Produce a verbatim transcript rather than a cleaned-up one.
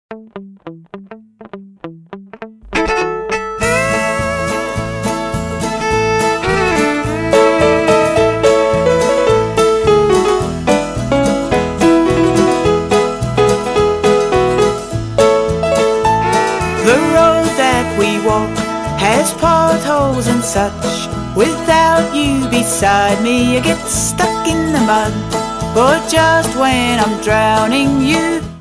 The road that we walk has potholes and such. Without you beside me, I get stuck in the mud. But just when I'm drowning, you